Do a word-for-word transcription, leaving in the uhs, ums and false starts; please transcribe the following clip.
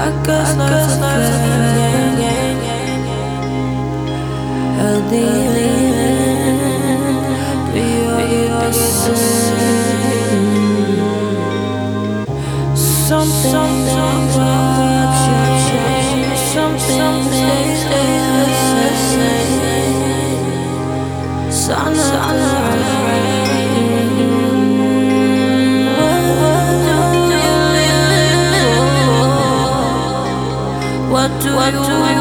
I guess life's a game. At the end, we are the same. Something that should change. Something stays the same. Sun of the rain. What do you live for? What do you